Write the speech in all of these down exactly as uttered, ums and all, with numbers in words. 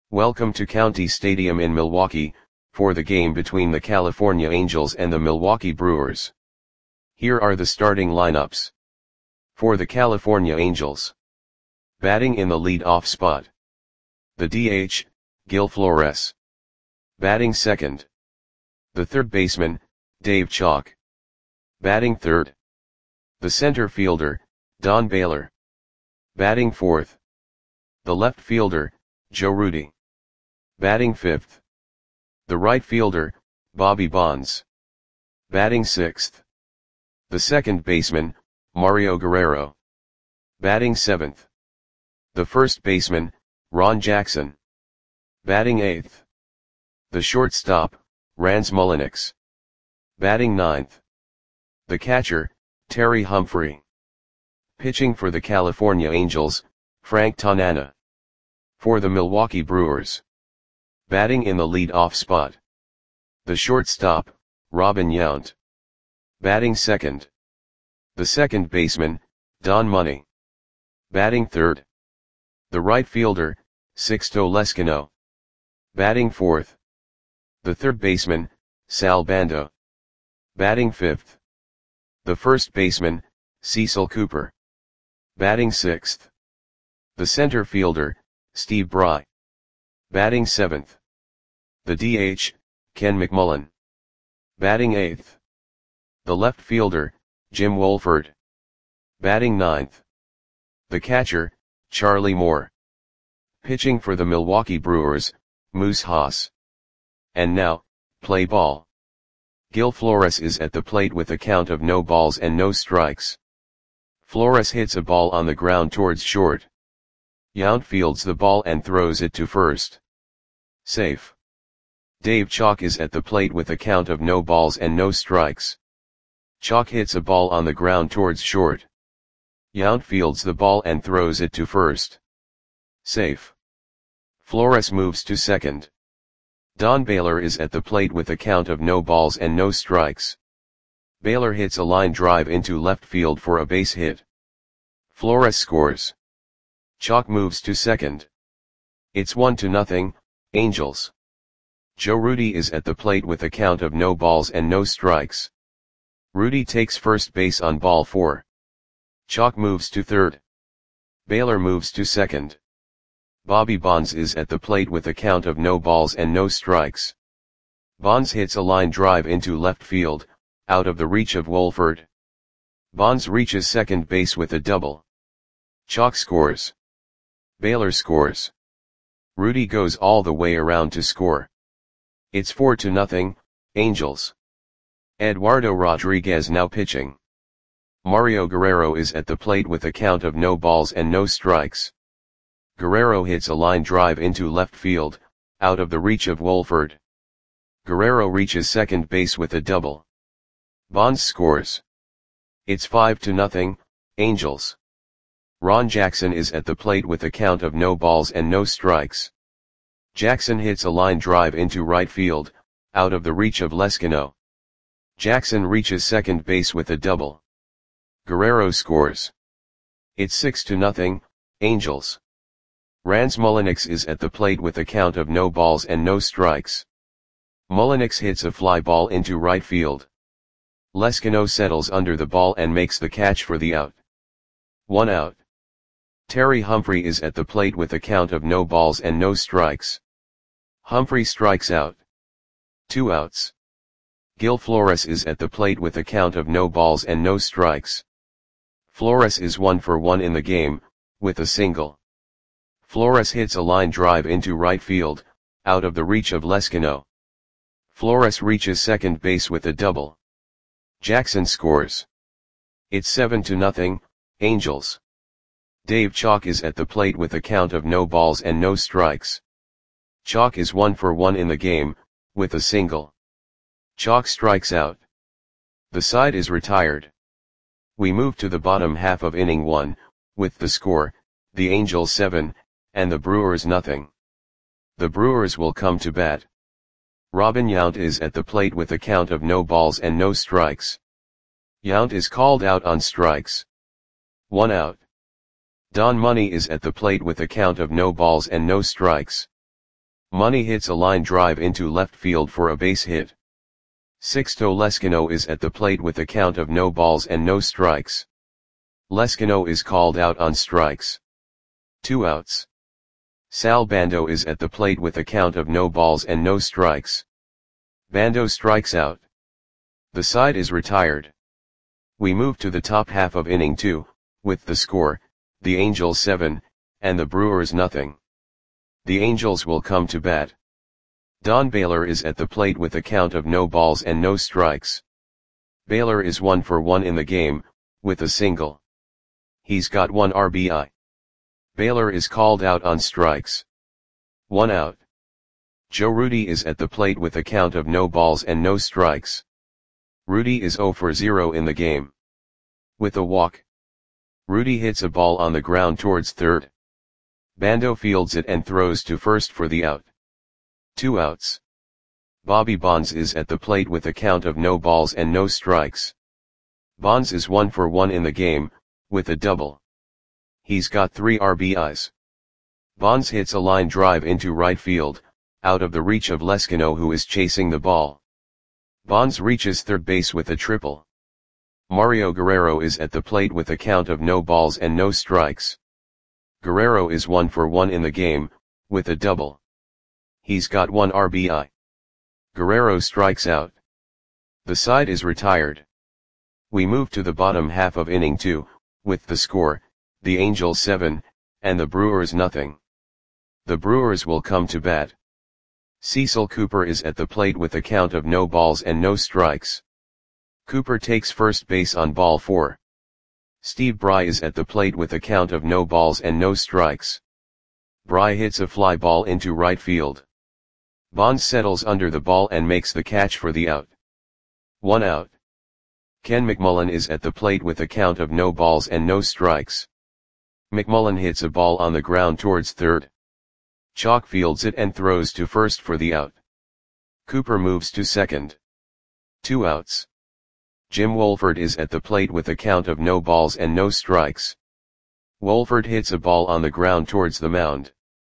Welcome to County Stadium in Milwaukee, for the game between the California Angels and the Milwaukee Brewers. Here are the starting lineups. For the California Angels. Batting in the lead-off spot. The D H, Gil Flores. Batting second. The third baseman, Dave Chalk. Batting third. The center fielder, Don Baylor. Batting fourth. The left fielder, Joe Rudi. Batting fifth. The right fielder, Bobby Bonds. Batting sixth. The second baseman, Mario Guerrero. Batting seventh. The first baseman, Ron Jackson. Batting eighth. The shortstop, Rans Mulliniks. Batting ninth. The catcher, Terry Humphrey. Pitching for the California Angels, Frank Tanana. For the Milwaukee Brewers. Batting in the lead-off spot. The shortstop, Robin Yount. Batting second. The second baseman, Don Money. Batting third. The right fielder, Sixto Leskino. Batting fourth. The third baseman, Sal Bando. Batting fifth. The first baseman, Cecil Cooper. Batting sixth. The center fielder, Steve Bry. Batting seventh. The D H, Ken McMullen. Batting eighth. The left fielder, Jim Wolford. Batting ninth. The catcher, Charlie Moore. Pitching for the Milwaukee Brewers, Moose Haas. And now, play ball. Gil Flores is at the plate with a count of no balls and no strikes. Flores hits a ball on the ground towards short. Yount fields the ball and throws it to first. Safe. Dave Chalk is at the plate with a count of no balls and no strikes. Chalk hits a ball on the ground towards short. Yount fields the ball and throws it to first. Safe. Flores moves to second. Don Baylor is at the plate with a count of no balls and no strikes. Baylor hits a line drive into left field for a base hit. Flores scores. Chalk moves to second. It's one to nothing, Angels. Joe Rudi is at the plate with a count of no balls and no strikes. Rudi takes first base on ball four. Chalk moves to third. Baylor moves to second. Bobby Bonds is at the plate with a count of no balls and no strikes. Bonds hits a line drive into left field, out of the reach of Wolford. Bonds reaches second base with a double. Chalk scores. Baylor scores. Rudi goes all the way around to score. It's four to nothing, Angels. Eduardo Rodriguez now pitching. Mario Guerrero is at the plate with a count of no balls and no strikes. Guerrero hits a line drive into left field, out of the reach of Wolford. Guerrero reaches second base with a double. Bonds scores. It's five to nothing, Angels. Ron Jackson is at the plate with a count of no balls and no strikes. Jackson hits a line drive into right field, out of the reach of Leskino. Jackson reaches second base with a double. Guerrero scores. It's six to nothing, Angels. Rans Mulliniks is at the plate with a count of no balls and no strikes. Mulliniks hits a fly ball into right field. Leskino settles under the ball and makes the catch for the out. One out. Terry Humphrey is at the plate with a count of no balls and no strikes. Humphrey strikes out. Two outs. Gil Flores is at the plate with a count of no balls and no strikes. Flores is one for one in the game, with a single. Flores hits a line drive into right field, out of the reach of Leskino. Flores reaches second base with a double. Jackson scores. It's seven to nothing, Angels. Dave Chalk is at the plate with a count of no balls and no strikes. Chalk is one for one in the game, with a single. Chalk strikes out. The side is retired. We move to the bottom half of inning one, with the score, the Angels seven, and the Brewers nothing. The Brewers will come to bat. Robin Yount is at the plate with a count of no balls and no strikes. Yount is called out on strikes. One out. Don Money is at the plate with a count of no balls and no strikes. Money hits a line drive into left field for a base hit. Sixto Lescano is at the plate with a count of no balls and no strikes. Lescano is called out on strikes. Two outs. Sal Bando is at the plate with a count of no balls and no strikes. Bando strikes out. The side is retired. We move to the top half of inning two, with the score, the Angels seven, and the Brewers nothing. The Angels will come to bat. Don Baylor is at the plate with a count of no balls and no strikes. Baylor is one for one in the game, with a single. He's got one R B I. Baylor is called out on strikes. One out. Joe Rudi is at the plate with a count of no balls and no strikes. Rudi is zero for zero in the game. With a walk. Rudi hits a ball on the ground towards third. Bando fields it and throws to first for the out. Two outs. Bobby Bonds is at the plate with a count of no balls and no strikes. Bonds is one for one in the game, with a double. He's got three R B Is. Bonds hits a line drive into right field, out of the reach of Lescano who is chasing the ball. Bonds reaches third base with a triple. Mario Guerrero is at the plate with a count of no balls and no strikes. Guerrero is one for one in the game, with a double. He's got one R B I. Guerrero strikes out. The side is retired. We move to the bottom half of inning two, with the score, the Angels seven, and the Brewers nothing. The Brewers will come to bat. Cecil Cooper is at the plate with a count of no balls and no strikes. Cooper takes first base on ball four. Steve Bry is at the plate with a count of no balls and no strikes. Bry hits a fly ball into right field. Bonds settles under the ball and makes the catch for the out. One out. Ken McMullen is at the plate with a count of no balls and no strikes. McMullen hits a ball on the ground towards third. Chalk fields it and throws to first for the out. Cooper moves to second. Two outs. Jim Wolford is at the plate with a count of no balls and no strikes. Wolford hits a ball on the ground towards the mound.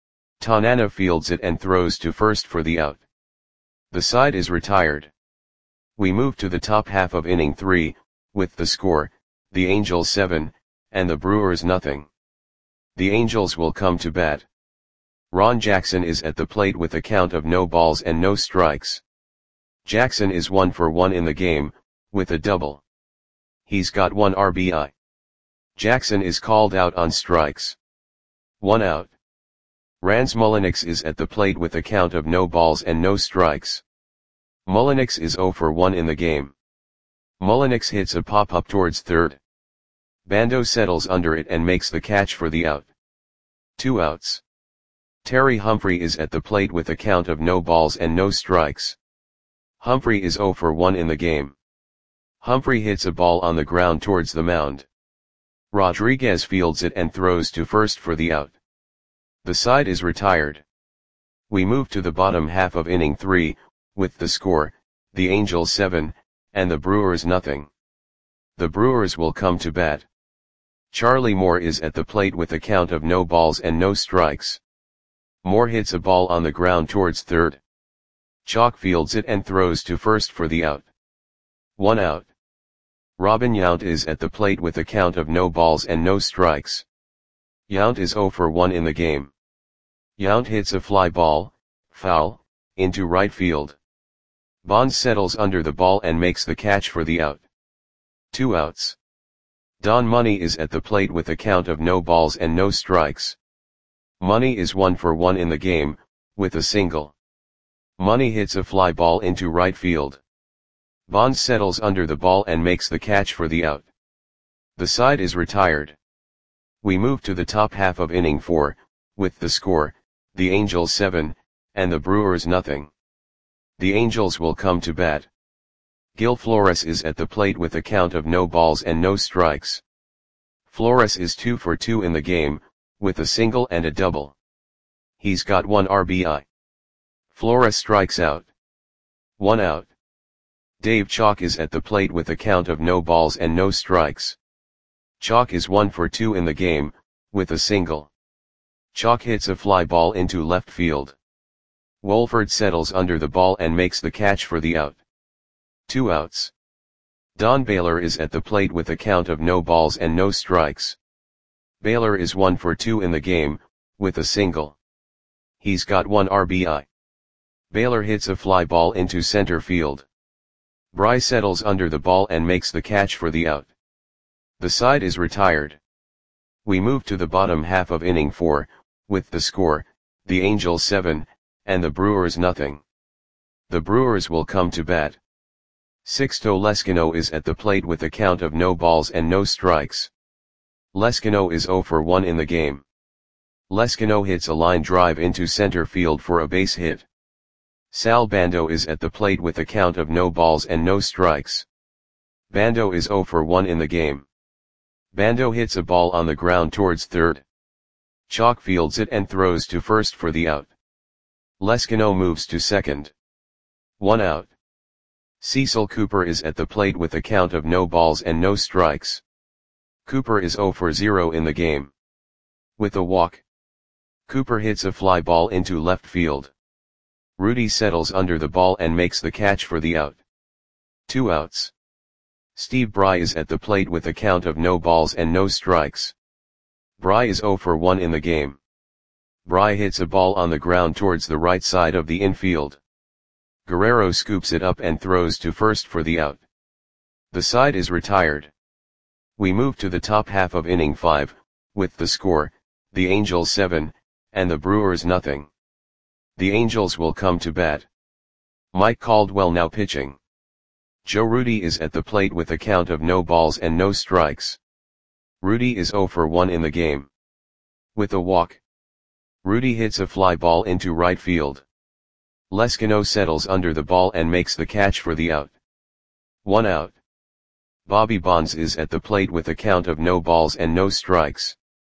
Tanana fields it and throws to first for the out. The side is retired. We move to the top half of inning three, with the score, the Angels seven, and the Brewers nothing. The Angels will come to bat. Ron Jackson is at the plate with a count of no balls and no strikes. Jackson is one for one in the game, with a double. He's got one R B I. Jackson is called out on strikes. One out. Rans Mulliniks is at the plate with a count of no balls and no strikes. Mulliniks is zero for one in the game. Mulliniks hits a pop-up towards third. Bando settles under it and makes the catch for the out. Two outs. Terry Humphrey is at the plate with a count of no balls and no strikes. Humphrey is zero for one in the game. Humphrey hits a ball on the ground towards the mound. Rodriguez fields it and throws to first for the out. The side is retired. We move to the bottom half of inning three, with the score, the Angels seven, and the Brewers nothing. The Brewers will come to bat. Charlie Moore is at the plate with a count of no balls and no strikes. Moore hits a ball on the ground towards third. Chalk fields it and throws to first for the out. One out. Robin Yount is at the plate with a count of no balls and no strikes. Yount is zero for one in the game. Yount hits a fly ball, foul, into right field. Bonds settles under the ball and makes the catch for the out. Two outs. Don Money is at the plate with a count of no balls and no strikes. Money is one for one in the game, with a single. Money hits a fly ball into right field. Bonds settles under the ball and makes the catch for the out. The side is retired. We move to the top half of inning four, with the score, the Angels seven, and the Brewers nothing. The Angels will come to bat. Gil Flores is at the plate with a count of no balls and no strikes. Flores is two for two in the game, with a single and a double. He's got one R B I. Flores strikes out. One out. Dave Chalk is at the plate with a count of no balls and no strikes. Chalk is one for two in the game, with a single. Chalk hits a fly ball into left field. Wolford settles under the ball and makes the catch for the out. Two outs. Don Baylor is at the plate with a count of no balls and no strikes. Baylor is one for two in the game, with a single. He's got one R B I. Baylor hits a fly ball into center field. Bry settles under the ball and makes the catch for the out. The side is retired. We move to the bottom half of inning four, with the score, the Angels seven, and the Brewers nothing. The Brewers will come to bat. Sixto Leskino is at the plate with a count of no balls and no strikes. Leskino is zero for one in the game. Leskino hits a line drive into center field for a base hit. Sal Bando is at the plate with a count of no balls and no strikes. Bando is zero for one in the game. Bando hits a ball on the ground towards third. Chalk fields it and throws to first for the out. Leskino moves to second. One out. Cecil Cooper is at the plate with a count of no balls and no strikes. Cooper is zero for zero in the game. With a walk, Cooper hits a fly ball into left field. Rudy settles under the ball and makes the catch for the out. Two outs. Steve Bry is at the plate with a count of no balls and no strikes. Bry is zero for one in the game. Bry hits a ball on the ground towards the right side of the infield. Guerrero scoops it up and throws to first for the out. The side is retired. We move to the top half of inning five, with the score, the Angels seven, and the Brewers nothing. The Angels will come to bat. Mike Caldwell now pitching. Joe Rudi is at the plate with a count of no balls and no strikes. Rudi is zero for one in the game. With a walk, Rudi hits a fly ball into right field. Leskino settles under the ball and makes the catch for the out. One out. Bobby Bonds is at the plate with a count of no balls and no strikes.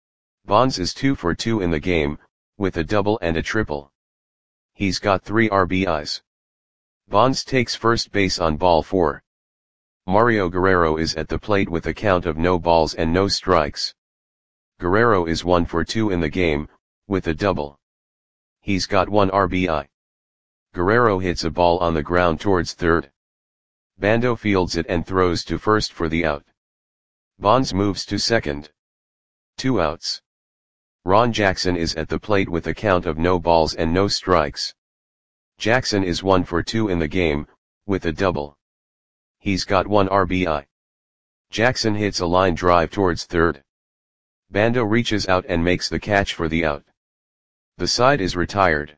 Bonds is two for two in the game, with a double and a triple. He's got three R B Is. Bonds takes first base on ball four. Mario Guerrero is at the plate with a count of no balls and no strikes. Guerrero is one for two in the game, with a double. He's got one R B I. Guerrero hits a ball on the ground towards third. Bando fields it and throws to first for the out. Bonds moves to second. Two outs. Ron Jackson is at the plate with a count of no balls and no strikes. Jackson is one for two in the game, with a double. He's got one R B I. Jackson hits a line drive towards third. Bando reaches out and makes the catch for the out. The side is retired.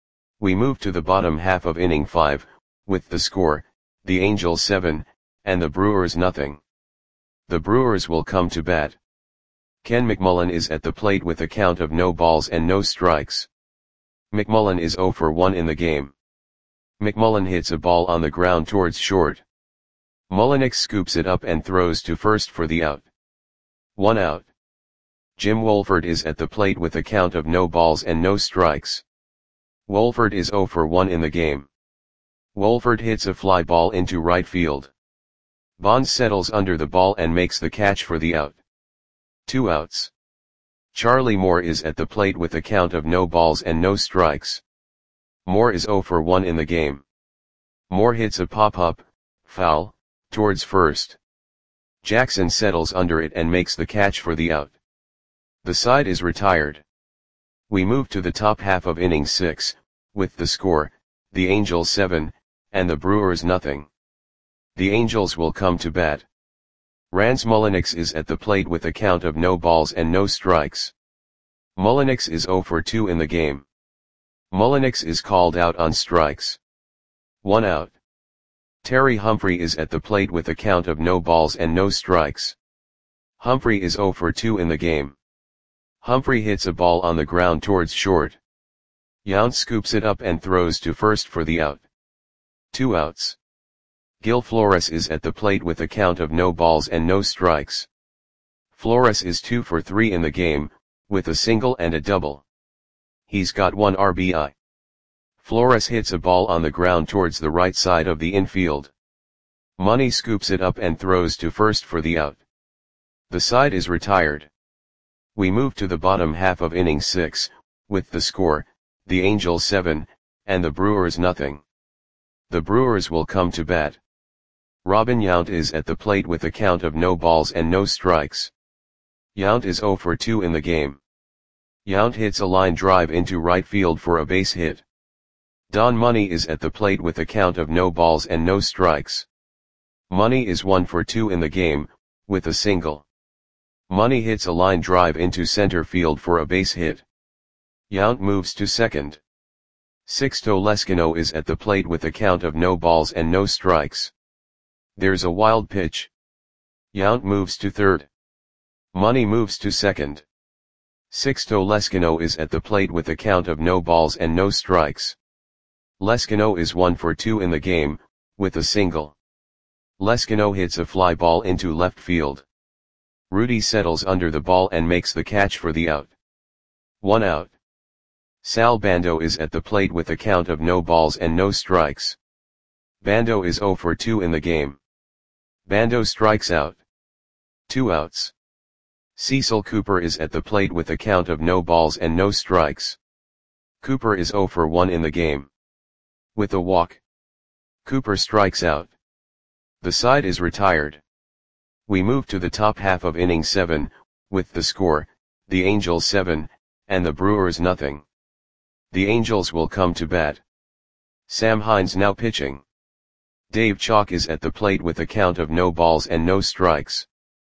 We move to the bottom half of inning five, with the score, the Angels seven, and the Brewers nothing. The Brewers will come to bat. Ken McMullen is at the plate with a count of no balls and no strikes. McMullen is zero for one in the game. McMullen hits a ball on the ground towards short. Mullenix scoops it up and throws to first for the out. One out. Jim Wolford is at the plate with a count of no balls and no strikes. Wolford is zero for one in the game. Wolford hits a fly ball into right field. Bonds settles under the ball and makes the catch for the out. Two outs. Charlie Moore is at the plate with a count of no balls and no strikes. Moore is zero for one in the game. Moore hits a pop-up, foul, towards first. Jackson settles under it and makes the catch for the out. The side is retired. We move to the top half of inning six, with the score, the Angels seven, and the Brewers nothing. The Angels will come to bat. Rance Mullenix is at the plate with a count of no balls and no strikes. Mullenix is zero for two in the game. Mullenix is called out on strikes. One out. Terry Humphrey is at the plate with a count of no balls and no strikes. Humphrey is zero for two in the game. Humphrey hits a ball on the ground towards short. Yount scoops it up and throws to first for the out. Two outs. Gil Flores is at the plate with a count of no balls and no strikes. Flores is two for three in the game, with a single and a double. He's got one R B I. Flores hits a ball on the ground towards the right side of the infield. Money scoops it up and throws to first for the out. The side is retired. We move to the bottom half of inning six, with the score, the Angels seven, and the Brewers nothing. The Brewers will come to bat. Robin Yount is at the plate with a count of no balls and no strikes. Yount is zero for two in the game. Yount hits a line drive into right field for a base hit. Don Money is at the plate with a count of no balls and no strikes. Money is one for two in the game, with a single. Money hits a line drive into center field for a base hit. Yount moves to second. Sixto Leskino is at the plate with a count of no balls and no strikes. There's a wild pitch. Yount moves to third. Money moves to second. Sixto Leskino is at the plate with a count of no balls and no strikes. Leskino is one for two in the game, with a single. Leskino hits a fly ball into left field. Rudy settles under the ball and makes the catch for the out. One out. Sal Bando is at the plate with a count of no balls and no strikes. Bando is zero for two in the game. Bando strikes out. Two outs. Cecil Cooper is at the plate with a count of no balls and no strikes. Cooper is zero for one in the game. With a walk, Cooper strikes out. The side is retired. We move to the top half of inning seven, with the score, the Angels seven, and the Brewers nothing. The Angels will come to bat. Sam Hines now pitching. Dave Chalk is at the plate with a count of no balls and no strikes.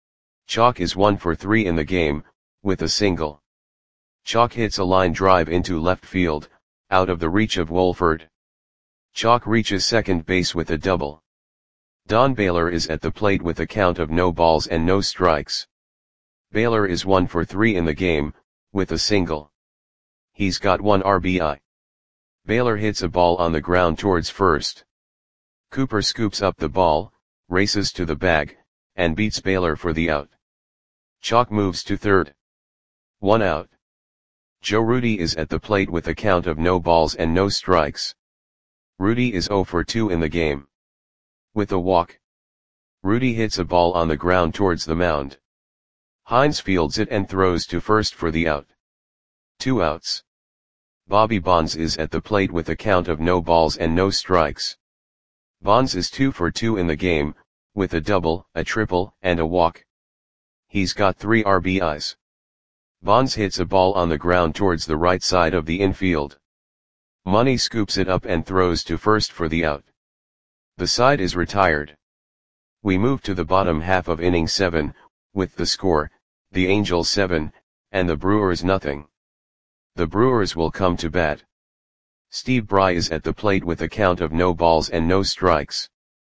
Chalk is one for three in the game, with a single. Chalk hits a line drive into left field, out of the reach of Wolford. Chalk reaches second base with a double. Don Baylor is at the plate with a count of no balls and no strikes. Baylor is one for three in the game, with a single. He's got one R B I. Baylor hits a ball on the ground towards first. Cooper scoops up the ball, races to the bag, and beats Baylor for the out. Chalk moves to third. One out. Joe Rudy is at the plate with a count of no balls and no strikes. Rudy is zero for two in the game. With a walk, Rudy hits a ball on the ground towards the mound. Hines fields it and throws to first for the out. Two outs. Bobby Bonds is at the plate with a count of no balls and no strikes. Bonds is two for two in the game, with a double, a triple, and a walk. He's got three R B Is. Bonds hits a ball on the ground towards the right side of the infield. Money scoops it up and throws to first for the out. The side is retired. We move to the bottom half of inning seven, with the score, the Angels seven, and the Brewers nothing. The Brewers will come to bat. Steve Bry is at the plate with a count of no balls and no strikes.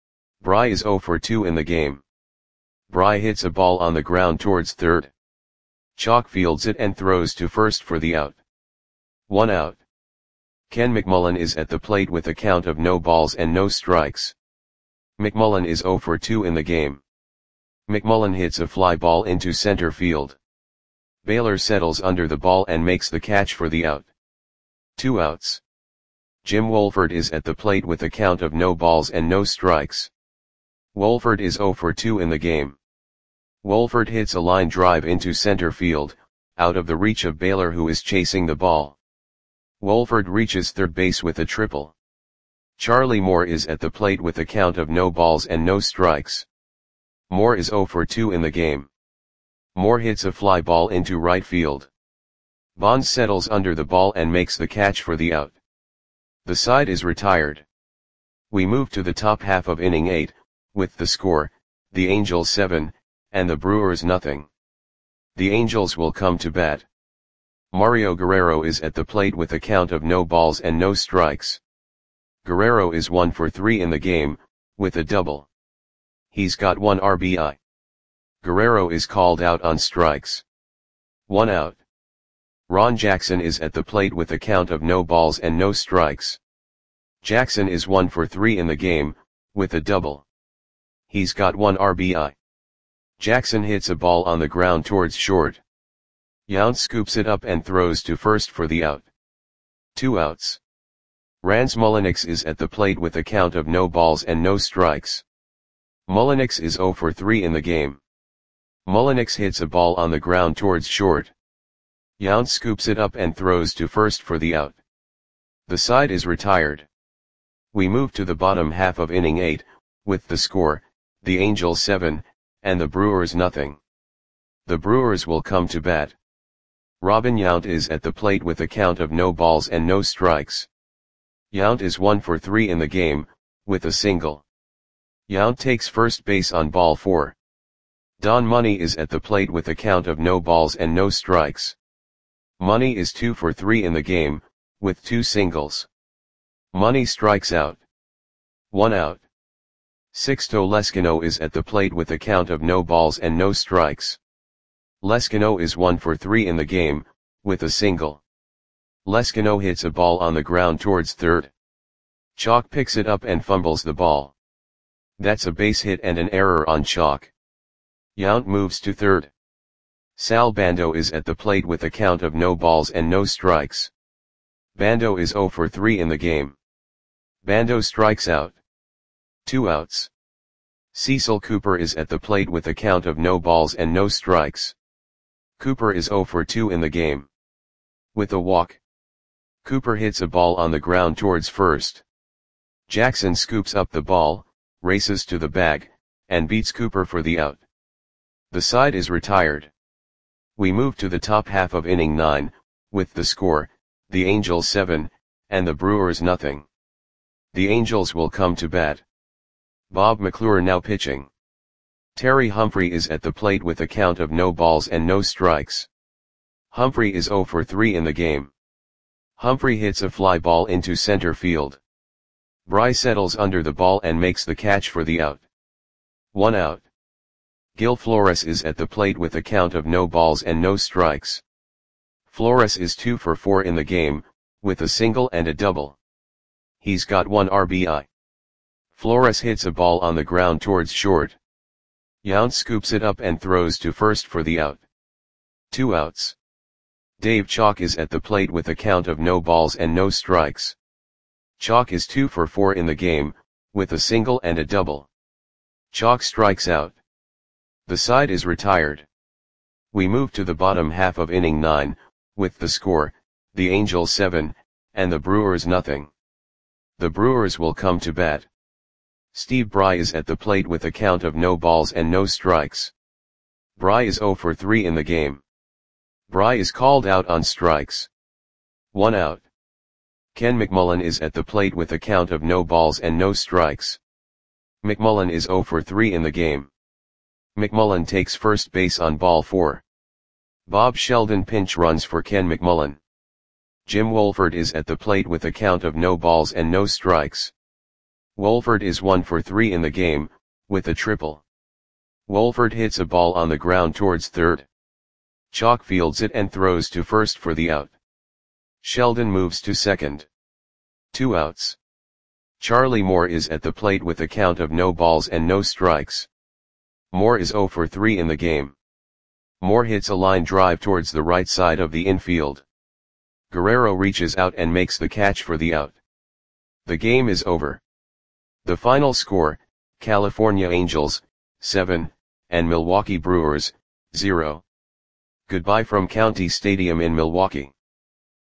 Bry is zero for two in the game. Bry hits a ball on the ground towards third. Chalk fields it and throws to first for the out. One out. Ken McMullen is at the plate with a count of no balls and no strikes. McMullen is zero for two in the game. McMullen hits a fly ball into center field. Baylor settles under the ball and makes the catch for the out. Two outs. Jim Wolford is at the plate with a count of no balls and no strikes. Wolford is zero for two in the game. Wolford hits a line drive into center field, out of the reach of Baylor, who is chasing the ball. Wolford reaches third base with a triple. Charlie Moore is at the plate with a count of no balls and no strikes. Moore is zero for two in the game. Moore hits a fly ball into right field. Bonds settles under the ball and makes the catch for the out. The side is retired. We move to the top half of inning eight, with the score, the Angels seven, and the Brewers nothing. The Angels will come to bat. Mario Guerrero is at the plate with a count of no balls and no strikes. Guerrero is one for three in the game, with a double. He's got one R B I. Guerrero is called out on strikes. One out. Ron Jackson is at the plate with a count of no balls and no strikes. Jackson is one for three in the game, with a double. He's got one R B I. Jackson hits a ball on the ground towards short. Yount scoops it up and throws to first for the out. Two outs. Rance Mulliniks is at the plate with a count of no balls and no strikes. Mulliniks is zero for three in the game. Mulliniks hits a ball on the ground towards short. Yount scoops it up and throws to first for the out. The side is retired. We move to the bottom half of inning eight, with the score, the Angels seven, and the Brewers nothing. The Brewers will come to bat. Robin Yount is at the plate with a count of no balls and no strikes. Yount is one for three in the game, with a single. Yount takes first base on ball four. Don Money is at the plate with a count of no balls and no strikes. Money is two for three in the game, with two singles. Money strikes out. One out. Sixto Leskino is at the plate with a count of no balls and no strikes. Leskino is one for three in the game, with a single. Leskino hits a ball on the ground towards third. Chalk picks it up and fumbles the ball. That's a base hit and an error on Chalk. Yount moves to third. Sal Bando is at the plate with a count of no balls and no strikes. Bando is zero for three in the game. Bando strikes out. Two outs. Cecil Cooper is at the plate with a count of no balls and no strikes. Cooper is zero for two in the game. With a walk. Cooper hits a ball on the ground towards first. Jackson scoops up the ball, races to the bag, and beats Cooper for the out. The side is retired. We move to the top half of inning nine, with the score, the Angels seven, and the Brewers nothing. The Angels will come to bat. Bob McClure now pitching. Terry Humphrey is at the plate with a count of no balls and no strikes. Humphrey is zero for three in the game. Humphrey hits a fly ball into center field. Bry settles under the ball and makes the catch for the out. One out. Gil Flores is at the plate with a count of no balls and no strikes. Flores is two for four in the game, with a single and a double. He's got one R B I. Flores hits a ball on the ground towards short. Yount scoops it up and throws to first for the out. Two outs. Dave Chalk is at the plate with a count of no balls and no strikes. Chalk is two for four in the game, with a single and a double. Chalk strikes out. The side is retired. We move to the bottom half of inning nine, with the score, the Angels seven, and the Brewers nothing. The Brewers will come to bat. Steve Bry is at the plate with a count of no balls and no strikes. Bry is zero for three in the game. Bry is called out on strikes. One out. Ken McMullen is at the plate with a count of no balls and no strikes. McMullen is zero for three in the game. McMullen takes first base on ball four. Bob Sheldon pinch runs for Ken McMullen. Jim Wolford is at the plate with a count of no balls and no strikes. Wolford is one for three in the game, with a triple. Wolford hits a ball on the ground towards third. Chalk fields it and throws to first for the out. Sheldon moves to second. Two outs. Charlie Moore is at the plate with a count of no balls and no strikes. Moore is zero for three in the game. Moore hits a line drive towards the right side of the infield. Guerrero reaches out and makes the catch for the out. The game is over. The final score, California Angels, seven, and Milwaukee Brewers, zero. Goodbye from County Stadium in Milwaukee.